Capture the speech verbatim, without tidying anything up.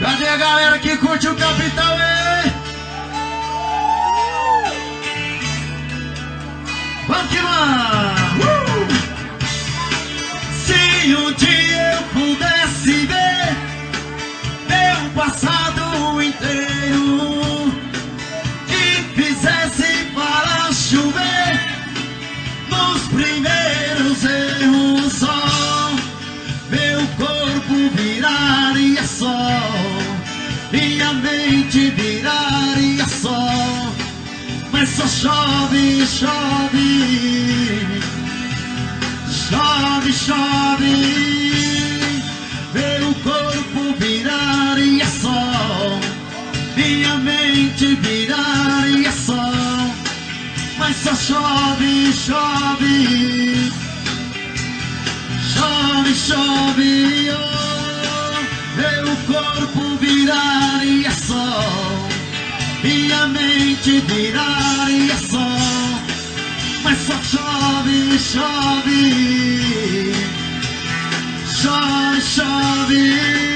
Cadê a galera que curte o Capital, hein? Vamos que vamos! Uh! Se um dia eu pudesse ver meu passado inteiro e fizesse para chover nos primeiros erros, só meu corpo viraria sol, minha mente viraria sol, mas só chove, chove, chove, chove, meu corpo viraria sol, minha mente viraria sol, mas só chove, chove, chove, chove, oh, meu corpo viraria sol, minha mente viraria sol, mas só chove, chove, chove, chove.